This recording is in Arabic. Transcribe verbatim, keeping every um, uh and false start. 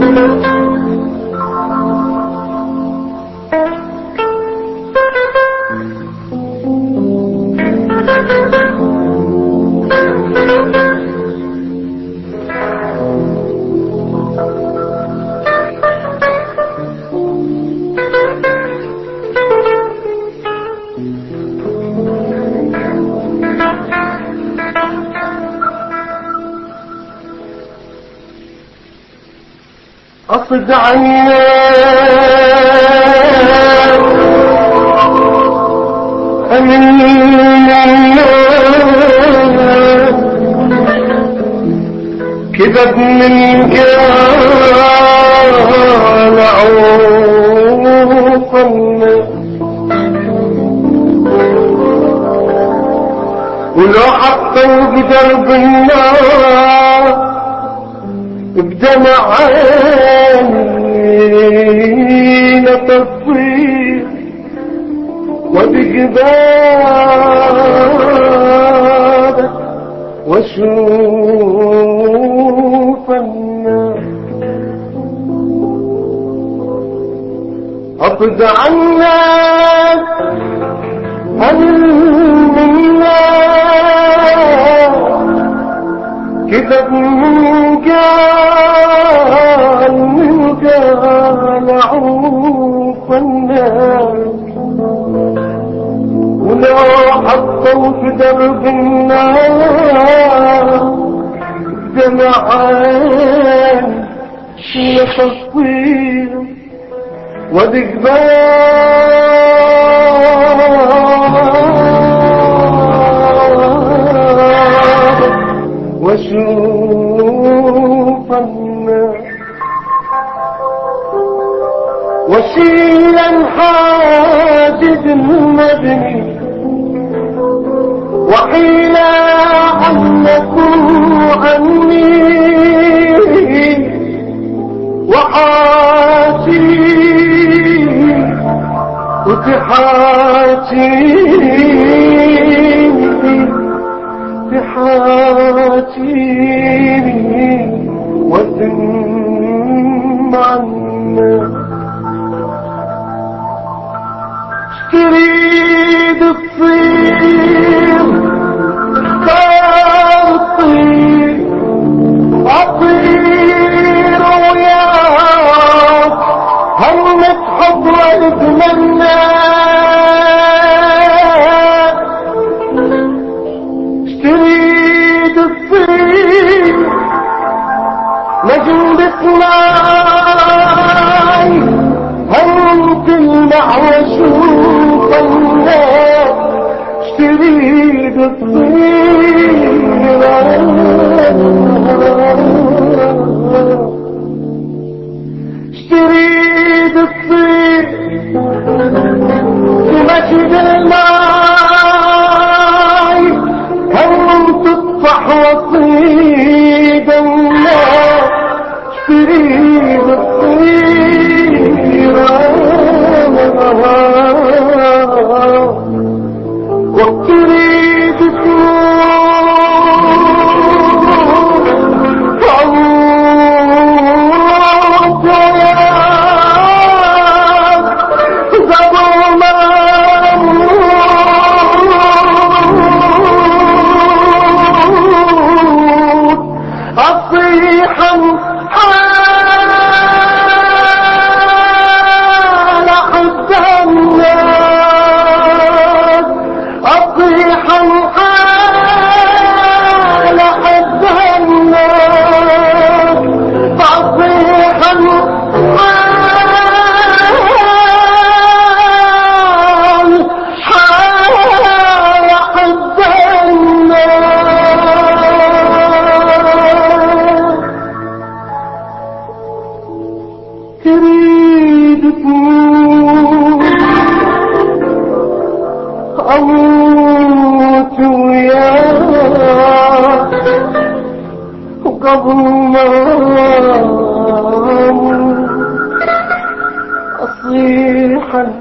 أصد عنا أمنا كذب من كان عوقنا ولو حطوا بدرب النار بدمع عيني تصير وبجبالك واشوف الناس أطد عنك هل منا كذب من قال من قال عوف الناس ولو حطوا في درب النار دمعان لتصير وذكبان وشوف الناس وشيلا حاجد المبني وحيلا عنكم عني وحاتي وتحاتي تحاتيني وذم عنا تريد تصير تطير أطير وياك همك حب واتمنى نجم بسماي هم تلمع وشوف الناس تريد تصير تريد تصير في مجد الماي هم تطفح وصيد الناس تريد تصير وتريد تموت أموت وياك ظلما أصيحا تريد تموت أموت وياك وقبل ما أموت أصيح